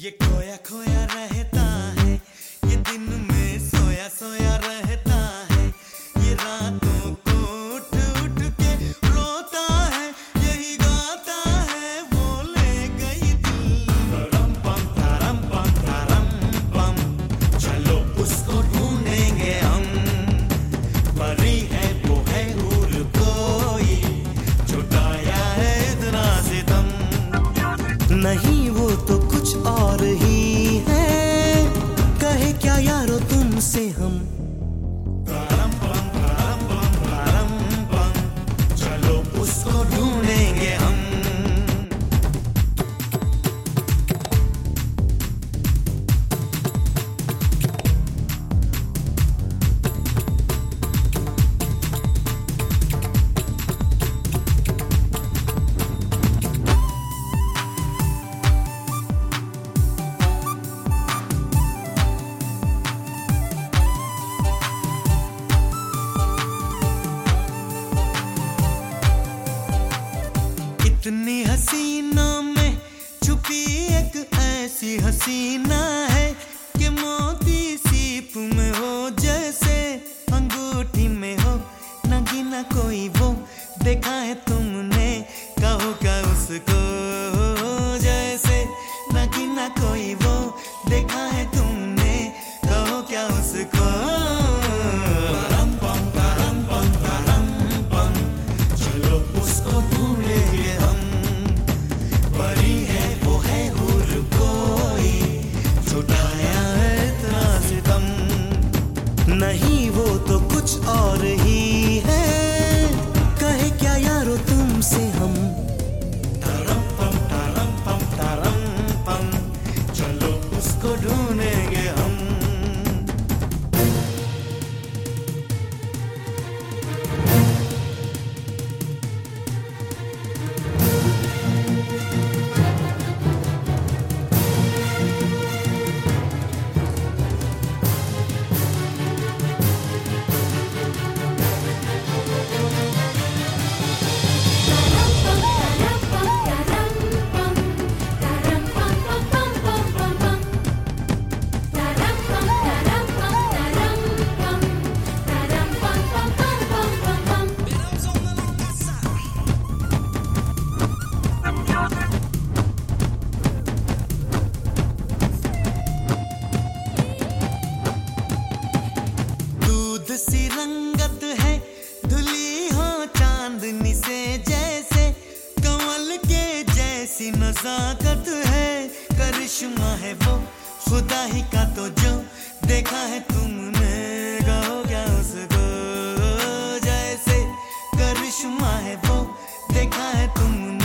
ये खोया खोया रहता है, ये दिन में सोया सोया रहता है, ये रातों को उठ उठ के रोता है, यही गाता है वो ले गई दिल। तरम पम तरम पम, चलो उसको ढूंढेंगे हम। परी है वो है हूर कोई, छुटाया है इतना सितम। नहीं वो तो कुछ और ही है, कहे क्या यारो तुमसे हम। तरम पम, चलो उसको ढूंढेंगे हम। इतनी हसीना में छुपी एक ऐसी हसीना है कि मोती सीप में हो, जैसे अंगूठी में हो, नगीना कोई वो देखा है तुमने, कहो क्या उसको, जैसे नगीना कोई वो देखा है तुमने, कहो क्या उसको। तरम पम, चलो उसको ढूंढेंगे हम। परी है वो है हूर कोई, छुटाया है इतना सितम। नहीं वो तो कुछ और ही है, कहे क्या यारो तुमसे हम। तरम पम, चलो उसको ढूंढेंगे हम। सी रंगत है धुली हो चांदनी से, जैसे कमल के जैसी नजाकत है, करिश्मा है वो खुदा ही का, तो जो देखा है तुमने, कहो क्या उसको, जैसे करिश्मा है वो देखा है तुमने।